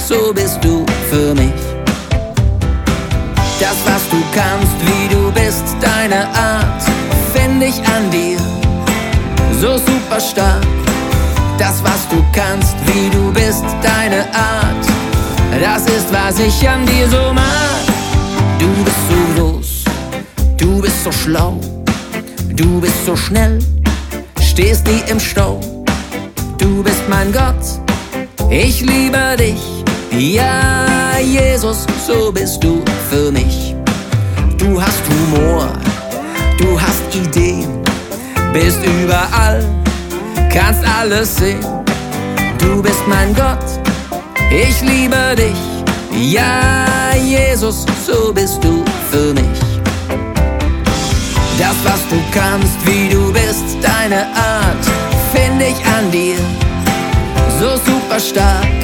so bist du für mich. Das, was du kannst, wie du bist, deine Art, find ich an dir so super stark. Das, was du kannst, wie du bist, deine Art, das ist, was ich an dir so mag. Du bist so groß, du bist so schlau, du bist so schnell, stehst nie im Stau. Du bist mein Gott, ich liebe dich. Ja, Jesus, so bist du für mich. Du hast Humor, du hast Ideen, bist überall, kannst alles sehen. Du bist mein Gott, ich liebe dich. Ja, Jesus, so bist du für mich. Das, was du kannst, wie du bist, deine Art, find ich an dir so super stark.